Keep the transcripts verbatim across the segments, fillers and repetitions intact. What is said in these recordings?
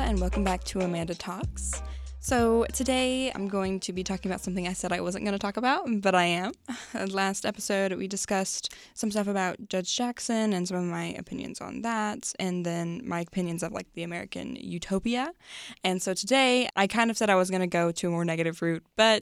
and welcome back to Amanda Talks. So today I'm going to be talking about something I said I wasn't going to talk about, but I am. Last episode we discussed some stuff about Judge Jackson and some of my opinions on that, and then my opinions of like the American utopia. And so today I kind of said I was going to go to a more negative route, but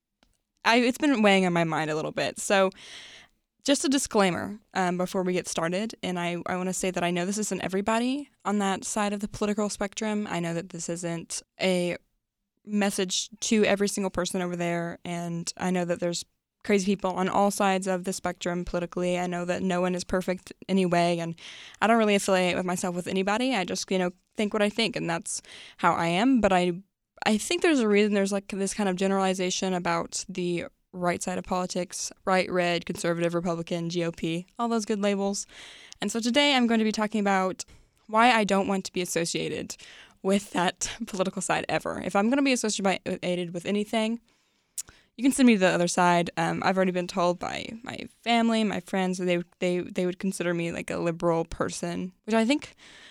I, it's been weighing on my mind a little bit. So just a disclaimer um, before we get started, and I, I want to say that I know this isn't everybody on that side of the political spectrum. I know that this isn't a message to every single person over there, and I know that there's crazy people on all sides of the spectrum politically. I know that no one is perfect anyway, and I don't really affiliate with myself with anybody. I just, you know, think what I think, and that's how I am. But I I think there's a reason there's like this kind of generalization about the right side of politics, right, red, conservative, Republican, G O P, all those good labels. And so today I'm going to be talking about why I don't want to be associated with that political side ever. If I'm going to be associated with anything, you can send me to the other side. Um, I've already been told by my family, my friends, that they they they would consider me like a liberal person, which I think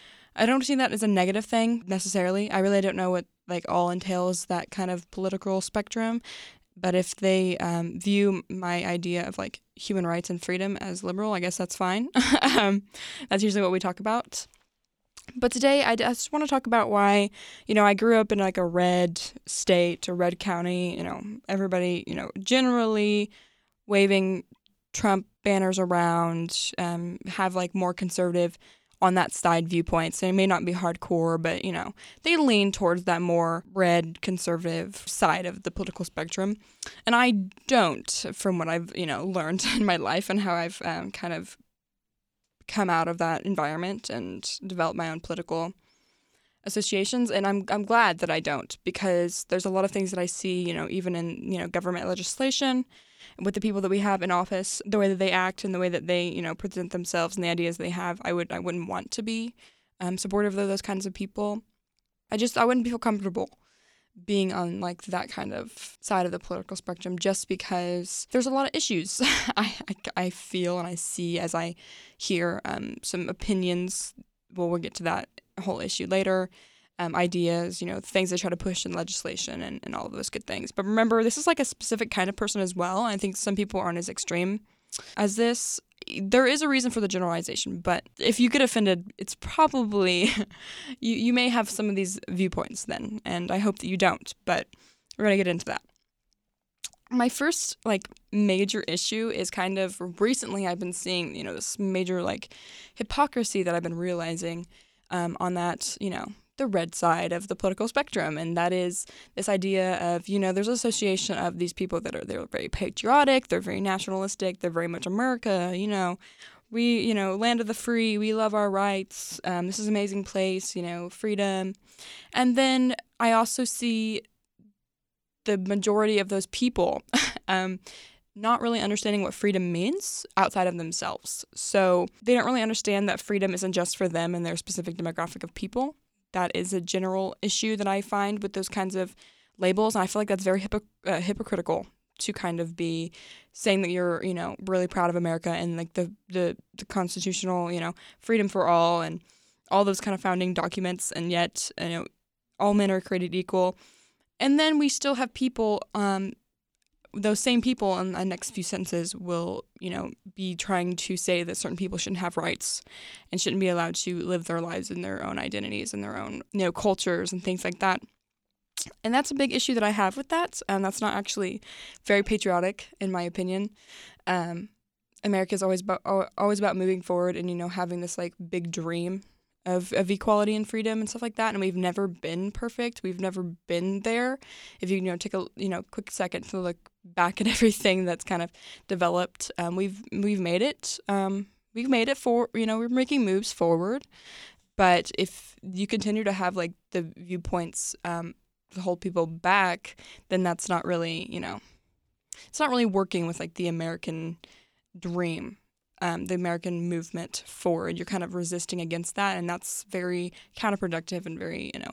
I don't see that as a negative thing necessarily. I really don't know what like all entails that kind of political spectrum. But if they um, view my idea of like human rights and freedom as liberal, I guess that's fine. um, that's usually what we talk about. But today I just want to talk about why, you know, I grew up in like a red state, a red county, you know, everybody, you know, generally waving Trump banners around, um, have like more conservative on that side viewpoints. And it may not be hardcore, but, you know, they lean towards that more red conservative side of the political spectrum. And I don't, from what I've, you know, learned in my life and how I've um, kind of come out of that environment and develop my own political associations. And I'm I'm glad that I don't, because there's a lot of things that I see, you know, even in, you know, government legislation with the people that we have in office, the way that they act and the way that they, you know, present themselves and the ideas they have. I would I wouldn't want to be um, supportive of those kinds of people. I just I wouldn't feel comfortable being on like that kind of side of the political spectrum, just because there's a lot of issues I, I, I feel and I see as I hear um, some opinions. Well, we'll get to that whole issue later. Um, ideas, you know, things they try to push in legislation and, and all of those good things. But remember, this is like a specific kind of person as well. I think some people aren't as extreme as this. There is a reason for the generalization, but if you get offended, it's probably, you, you may have some of these viewpoints then, and I hope that you don't, but we're going to get into that. My first, like, major issue is kind of recently I've been seeing, you know, this major, like, hypocrisy that I've been realizing um, on that, you know, the red side of the political spectrum, and that is this idea of, you know, there's an association of these people that are, they're very patriotic, they're very nationalistic, they're very much America, you know, we, you know, land of the free, we love our rights, um, this is an amazing place, you know, freedom. And then I also see the majority of those people um, not really understanding what freedom means outside of themselves. So they don't really understand that freedom isn't just for them and their specific demographic of people. That is a general issue that I find with those kinds of labels. And I feel like that's very hypo- uh, hypocritical to kind of be saying that you're, you know, really proud of America and like the, the, the constitutional, you know, freedom for all and all those kind of founding documents. And yet, you know, all men are created equal. And then we still have people, um, those same people in the next few sentences will, you know, be trying to say that certain people shouldn't have rights and shouldn't be allowed to live their lives in their own identities and their own, you know, cultures and things like that. And that's a big issue that I have with that. And that's not actually very patriotic, in my opinion. Um, America is always about, always about moving forward and, you know, having this like big dream of, of equality and freedom and stuff like that. And we've never been perfect. We've never been there. If you, you know, take a, you know, quick second to look back at everything that's kind of developed, um, we've, we've made it. Um, we've made it for, you know, we're making moves forward. But if you continue to have like the viewpoints, um, to hold people back, then that's not really, you know, it's not really working with like the American dream. Um, the American movement forward. You're kind of resisting against that, and that's very counterproductive and very, you know,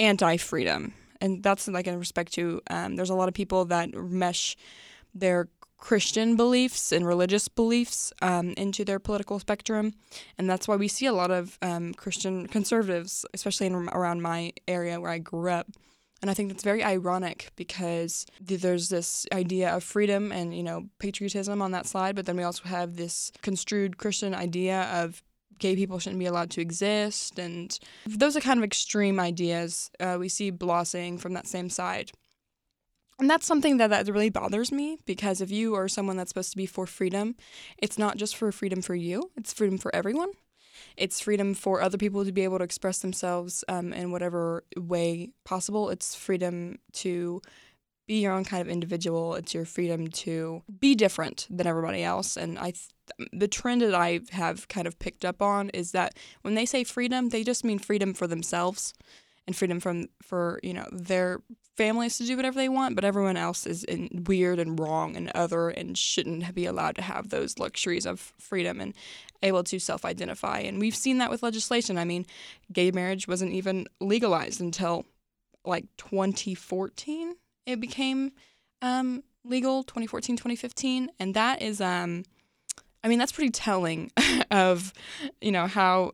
anti-freedom. And that's like in respect to, um, there's a lot of people that mesh their Christian beliefs and religious beliefs um, into their political spectrum. And that's why we see a lot of um, Christian conservatives, especially in, around my area where I grew up. And I think that's very ironic because th- there's this idea of freedom and, you know, patriotism on that side, but then we also have this construed Christian idea of gay people shouldn't be allowed to exist. And those are kind of extreme ideas uh, we see blossoming from that same side. And that's something that, that really bothers me, because if you are someone that's supposed to be for freedom, it's not just for freedom for you, it's freedom for everyone. It's freedom for other people to be able to express themselves um, in whatever way possible. It's freedom to be your own kind of individual. It's your freedom to be different than everybody else. And I, th- the trend that I have kind of picked up on is that when they say freedom, they just mean freedom for themselves and freedom from for you know their families to do whatever they want, but everyone else is in weird and wrong and other and shouldn't be allowed to have those luxuries of freedom and able to self-identify. And we've seen that with legislation. I mean, gay marriage wasn't even legalized until like twenty fourteen. It became um, legal, twenty fourteen, twenty fifteen. And that is, um, I mean, that's pretty telling of, you know, how,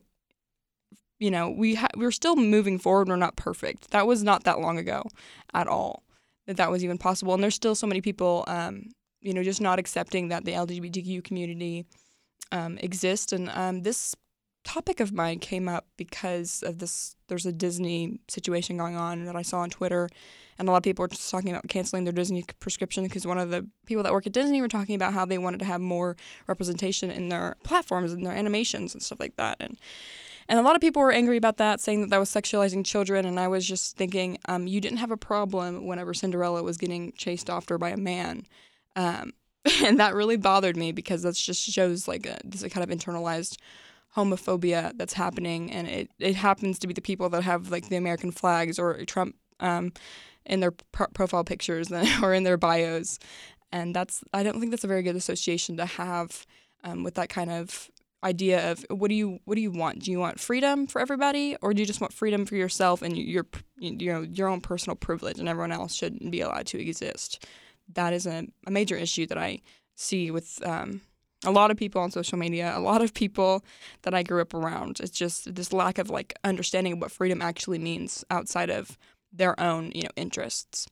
you know, we ha- we're still moving forward. We're not perfect. That was not that long ago at all that that was even possible. And there's still so many people, um, you know, just not accepting that the L G B T Q community um, exists. And um, this topic of mine came up because of this. There's a Disney situation going on that I saw on Twitter. And a lot of people were just talking about canceling their Disney prescription because one of the people that work at Disney were talking about how they wanted to have more representation in their platforms and their animations and stuff like that. And And a lot of people were angry about that, saying that that was sexualizing children. And I was just thinking, um, you didn't have a problem whenever Cinderella was getting chased after by a man. Um, and that really bothered me because that just shows like a, this kind of internalized homophobia that's happening. And it, it happens to be the people that have like the American flags or Trump um, in their pro- profile pictures or in their bios. And that's I don't think that's a very good association to have um, with that kind of idea of what do you what do you want? Do you want freedom for everybody, or do you just want freedom for yourself and your you know your own personal privilege, and everyone else shouldn't be allowed to exist? That is a, a major issue that I see with um, a lot of people on social media, a lot of people that I grew up around. It's just this lack of like understanding what freedom actually means outside of their own you know interests.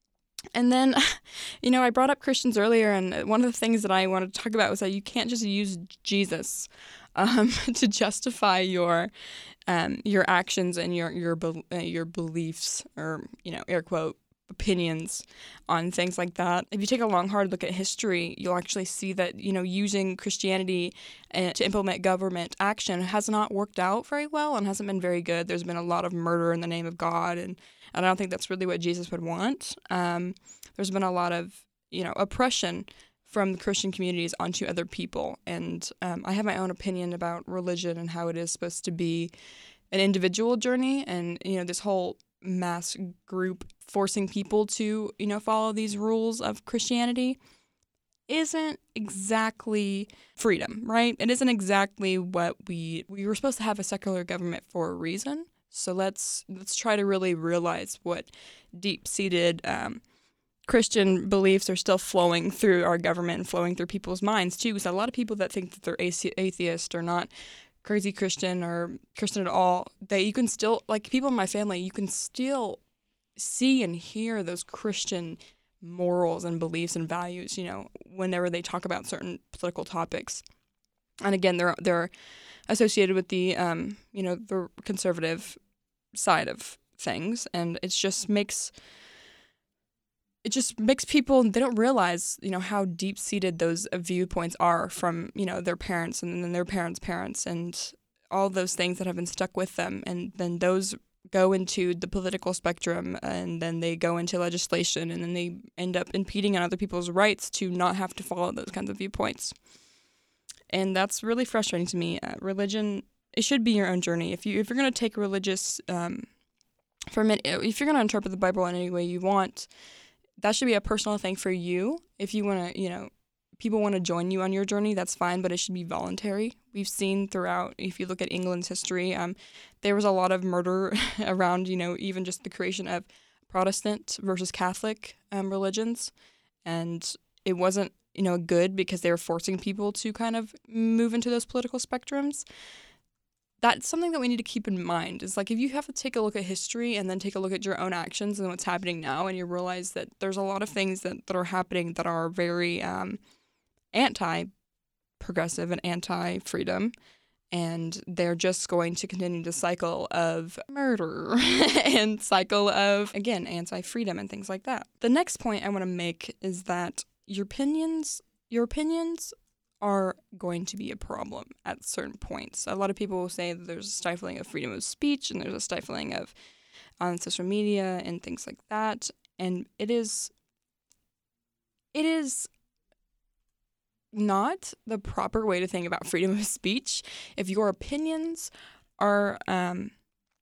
And then, you know, I brought up Christians earlier, and one of the things that I wanted to talk about was that you can't just use Jesus um, to justify your um, your actions and your your be- uh, your beliefs, or you know, air quote opinions on things like that. If you take a long, hard look at history, you'll actually see that you know using Christianity uh, to implement government action has not worked out very well and hasn't been very good. There's been a lot of murder in the name of God, and And I don't think that's really what Jesus would want. Um, there's been a lot of, you know, oppression from the Christian communities onto other people. And um, I have my own opinion about religion and how it is supposed to be an individual journey. And, you know, this whole mass group forcing people to, you know, follow these rules of Christianity isn't exactly freedom, right? It isn't exactly what we, we were supposed to have a secular government for a reason. So let's let's try to really realize what deep-seated um, Christian beliefs are still flowing through our government and flowing through people's minds, too. Because a lot of people that think that they're athe- atheist or not crazy Christian or Christian at all, they you can still, like people in my family, you can still see and hear those Christian morals and beliefs and values, you know, whenever they talk about certain political topics. And again, they're they're associated with the um, you know, the conservative side of things, and it just makes it just makes people, they don't realize, you know, how deep seated those viewpoints are from, you know, their parents and then their parents' parents and all those things that have been stuck with them, and then those go into the political spectrum, and then they go into legislation, and then they end up impeding on other people's rights to not have to follow those kinds of viewpoints. And that's really frustrating to me. Uh, religion, it should be your own journey. If you if you're going to take religious, um, for a minute, if you're going to interpret the Bible in any way you want, that should be a personal thing for you. If you want to, you know, people want to join you on your journey, that's fine, but it should be voluntary. We've seen throughout, if you look at England's history, um, there was a lot of murder around, you know, even just the creation of Protestant versus Catholic um, religions, and it wasn't you know, good because they were forcing people to kind of move into those political spectrums. That's something that we need to keep in mind. Is like if you have to take a look at history and then take a look at your own actions and what's happening now, and you realize that there's a lot of things that, that are happening that are very um, anti-progressive and anti-freedom, and they're just going to continue the cycle of murder and cycle of, again, anti-freedom and things like that. The next point I want to make is that your opinions, your opinions are going to be a problem at certain points. A lot of people will say that there's a stifling of freedom of speech and there's a stifling of on social media and things like that. And it is, it is not the proper way to think about freedom of speech. If your opinions are um,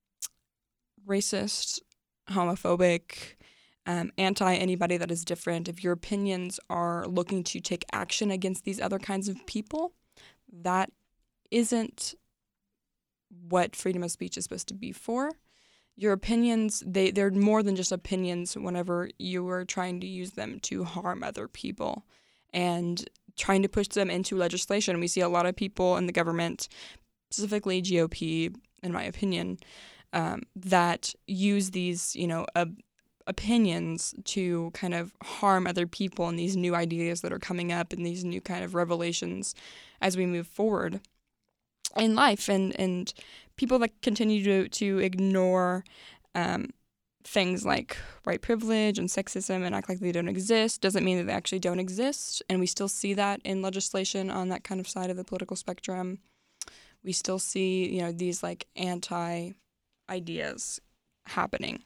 racist, homophobic, Um, anti anybody that is different, if your opinions are looking to take action against these other kinds of people, that isn't what freedom of speech is supposed to be for. Your opinions, they, they're more than just opinions whenever you are trying to use them to harm other people and trying to push them into legislation. We see a lot of people in the government, specifically G O P, in my opinion, um, that use these, you know, uh, opinions to kind of harm other people and these new ideas that are coming up and these new kind of revelations as we move forward in life, and, and people that continue to, to ignore um, things like white privilege and sexism and act like they don't exist doesn't mean that they actually don't exist. And we still see that in legislation on that kind of side of the political spectrum. We still see, you know, these like anti ideas happening.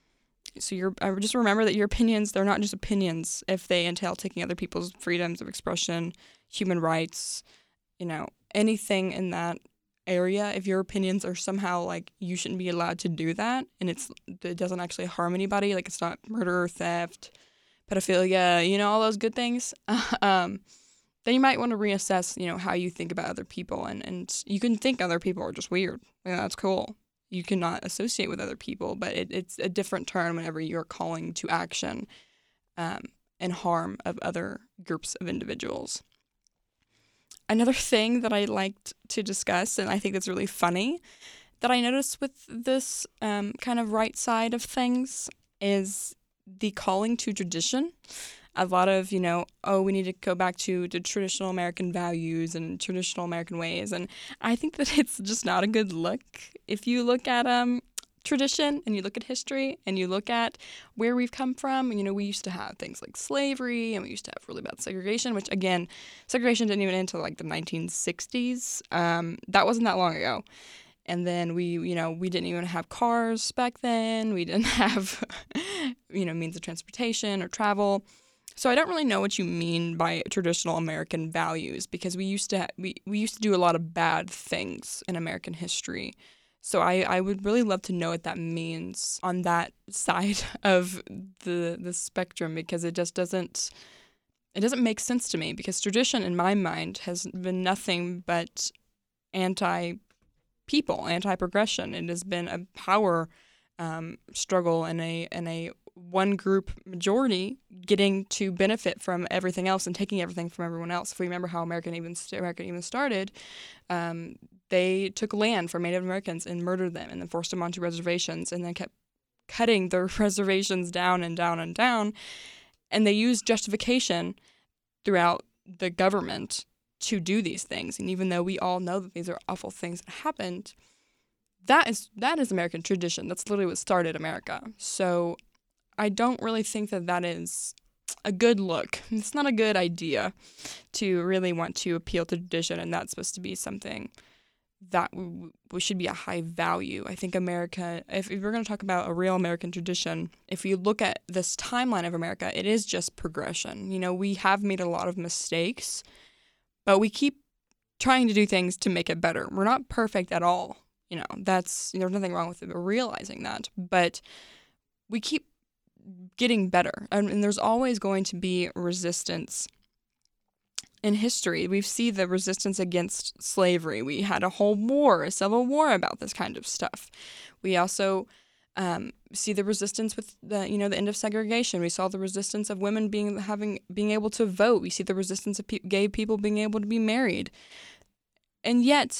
So you're, uh, just remember that your opinions, they're not just opinions if they entail taking other people's freedoms of expression, human rights, you know, anything in that area. If your opinions are somehow like you shouldn't be allowed to do that and it's it doesn't actually harm anybody, like it's not murder, theft, pedophilia, you know, all those good things, um, then you might want to reassess, you know, how you think about other people. And, and you can think other people are just weird. Yeah, that's cool. You cannot associate with other people, but it, it's a different term whenever you're calling to action um, and harm of other groups of individuals. Another thing that I liked to discuss, and I think that's really funny, that I noticed with this um, kind of right side of things is the calling to tradition. A lot of, you know, oh, we need to go back to the traditional American values and traditional American ways. And I think that it's just not a good look. If you look at um tradition and you look at history and you look at where we've come from, you know, we used to have things like slavery and we used to have really bad segregation, which, again, segregation didn't even end until like the nineteen sixties. Um, that wasn't that long ago. And then we, you know, we didn't even have cars back then. We didn't have, you know, means of transportation or travel. So I don't really know what you mean by traditional American values, because we used to ha- we, we used to do a lot of bad things in American history. So I, I would really love to know what that means on that side of the the spectrum, because it just doesn't it doesn't make sense to me, because tradition in my mind has been nothing but anti-people, anti-progression. It has been a power um, struggle and a and a one group majority getting to benefit from everything else and taking everything from everyone else. If we remember how American even America even started, um, they took land from Native Americans and murdered them and then forced them onto reservations and then kept cutting their reservations down and down and down. And they used justification throughout the government to do these things. And even though we all know that these are awful things that happened, that is that is American tradition. That's literally what started America. So I don't really think that that is a good look. It's not a good idea to really want to appeal to tradition, and that's supposed to be something that w- w- should be a high value. I think America, if, if we're going to talk about a real American tradition, if you look at this timeline of America, it is just progression. You know, we have made a lot of mistakes, but we keep trying to do things to make it better. We're not perfect at all. You know, that's, there's nothing wrong with it, realizing that, but we keep getting better, and, and there's always going to be resistance in history. We see the resistance against slavery. We had a whole war, a civil war about this kind of stuff. We also Um, see the resistance with the, you know, the end of segregation. We saw the resistance of women being having being able to vote. We see the resistance of pe- gay people being able to be married. And yet,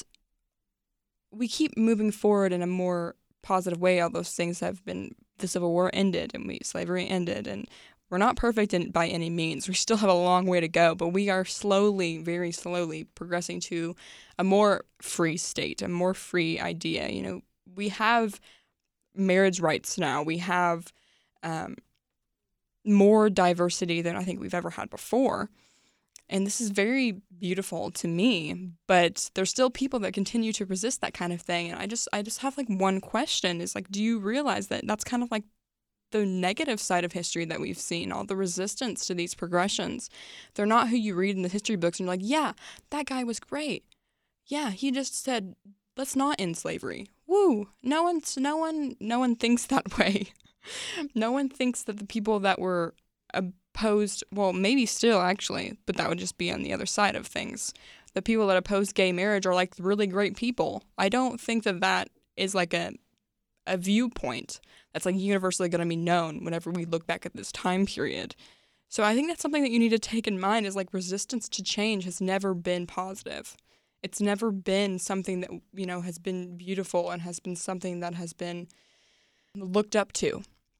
we keep moving forward in a more positive way. All those things have been, the Civil War ended and we slavery ended, and we're not perfect in, by any means. We still have a long way to go, but we are slowly, very slowly progressing to a more free state, a more free idea. You know, we have marriage rights now. We have um, more diversity than I think we've ever had before. And this is very beautiful to me, but there's still people that continue to resist that kind of thing. And I just, I just have like one question is like, do you realize that that's kind of like the negative side of history that we've seen, all the resistance to these progressions? They're not who you read in the history books and you're like, yeah, that guy was great. Yeah, he just said, let's not end slavery. Woo! No one's, no one, no one thinks that way. No one thinks that the people that were opposed, well, maybe still actually, but that would just be on the other side of things. The people that opposed gay marriage are like really great people. I don't think that that is like a a viewpoint that's like universally going to be known whenever we look back at this time period. So I think that's something that you need to take in mind is like resistance to change has never been positive. It's never been something that, you know, has been beautiful and has been something that has been looked up to.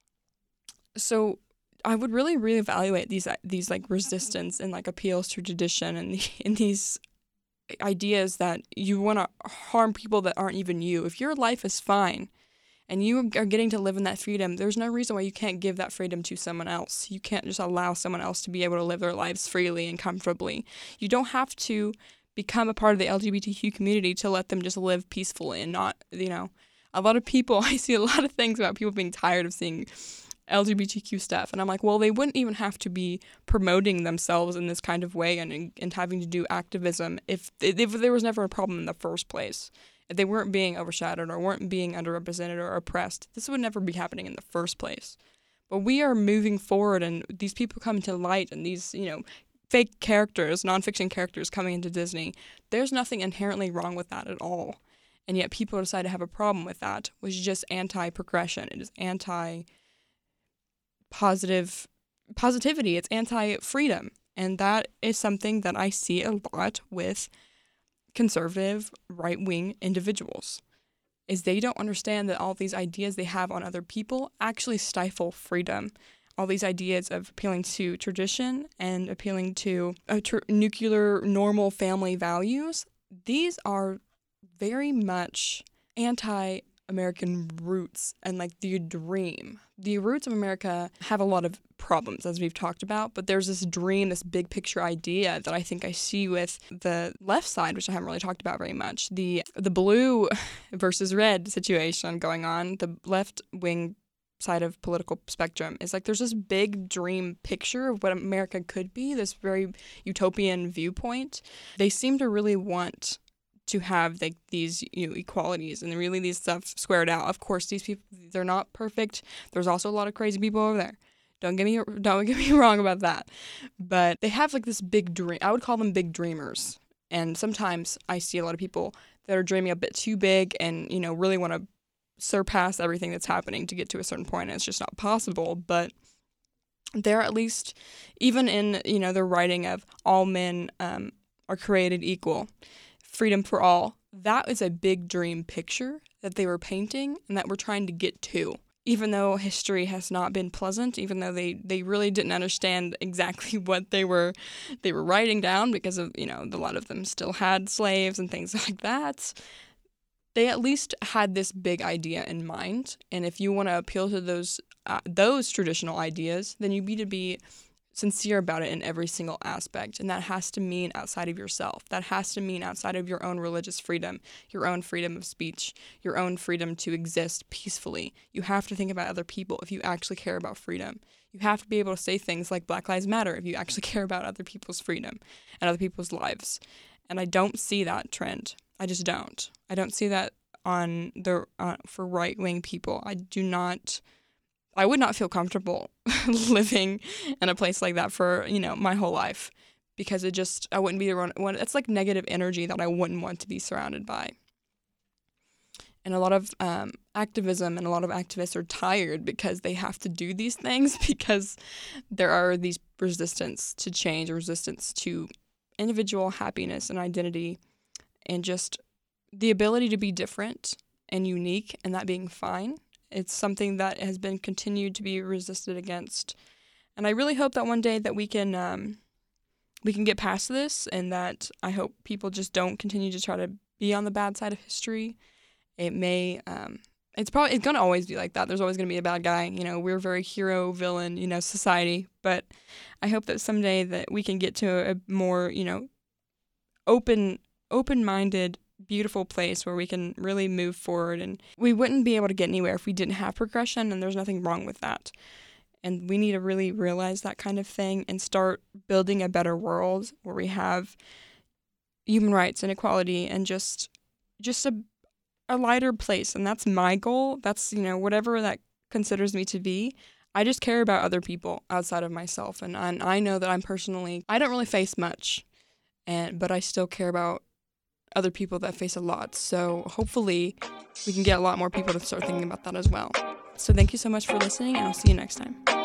So I would really reevaluate these these like resistance and like appeals to tradition and, the, and these ideas that you want to harm people that aren't even you. If your life is fine and you are getting to live in that freedom, there's no reason why you can't give that freedom to someone else. You can't just allow someone else to be able to live their lives freely and comfortably. You don't have to become a part of the L G B T Q community to let them just live peacefully and not, you know, a lot of people, I see a lot of things about people being tired of seeing L G B T Q stuff. And I'm like, well, they wouldn't even have to be promoting themselves in this kind of way and and having to do activism if, if there was never a problem in the first place. If they weren't being overshadowed or weren't being underrepresented or oppressed, this would never be happening in the first place. But we are moving forward and these people come to light and these, you know, fake characters, nonfiction characters coming into Disney. There's nothing inherently wrong with that at all. And yet people decide to have a problem with that, which is just anti-progression. It is anti- positive positivity. It's anti-freedom. And that is something that I see a lot with conservative right-wing individuals, is they don't understand that all these ideas they have on other people actually stifle freedom. All these ideas of appealing to tradition and appealing to uh, tr- nuclear normal family values, these are very much anti-American roots and like the dream. The roots of America have a lot of problems, as we've talked about, but there's this dream, this big picture idea that I think I see with the left side, which I haven't really talked about very much. The the blue versus red situation going on, the left wing side of political spectrum is like there's this big dream picture of what America could be, this very utopian viewpoint. They seem to really want to have like these, you know, equalities and really these stuff squared out. Of course, these people, they're not perfect. There's also a lot of crazy people over there. Don't get me don't get me wrong about that. But they have like this big dream. I would call them big dreamers. And sometimes I see a lot of people that are dreaming a bit too big and, you know, really want to surpass everything that's happening to get to a certain point, and it's just not possible. But they're at least, even in, you know, the writing of all men um, are created equal, freedom for all, that is a big dream picture that they were painting and that we're trying to get to. Even though history has not been pleasant, even though they, they really didn't understand exactly what they were they were writing down because of, you know, a lot of them still had slaves and things like that, they at least had this big idea in mind. And if you want to appeal to those uh, those traditional ideas, then you need to be sincere about it in every single aspect. And that has to mean outside of yourself. That has to mean outside of your own religious freedom, your own freedom of speech, your own freedom to exist peacefully. You have to think about other people if you actually care about freedom. You have to be able to say things like Black Lives Matter if you actually care about other people's freedom and other people's lives. And I don't see that trend. I just don't. I don't see that on the uh, for right-wing people. I do not... I would not feel comfortable living in a place like that for, you know, my whole life, because it just, I wouldn't be around one. It's like negative energy that I wouldn't want to be surrounded by. And a lot of um, activism, and a lot of activists are tired because they have to do these things because there are these resistance to change, resistance to individual happiness and identity, and just the ability to be different and unique, and that being fine. It's something that has been continued to be resisted against. And I really hope that one day that we can um, we can get past this, and that I hope people just don't continue to try to be on the bad side of history. It may, um, it's probably, it's going to always be like that. There's always going to be a bad guy. You know, we're very hero, villain, you know, society. But I hope that someday that we can get to a more, you know, open, open-minded, beautiful place where we can really move forward. And we wouldn't be able to get anywhere if we didn't have progression, and there's nothing wrong with that. And we need to really realize that kind of thing and start building a better world where we have human rights and equality and just just a a lighter place. And that's my goal. That's, you know, whatever that considers me to be. I just care about other people outside of myself. And, and I know that I'm personally, I don't really face much, and but I still care about other people that face a lot. So hopefully we can get a lot more people to start thinking about that as well. So thank you so much for listening, and I'll see you next time.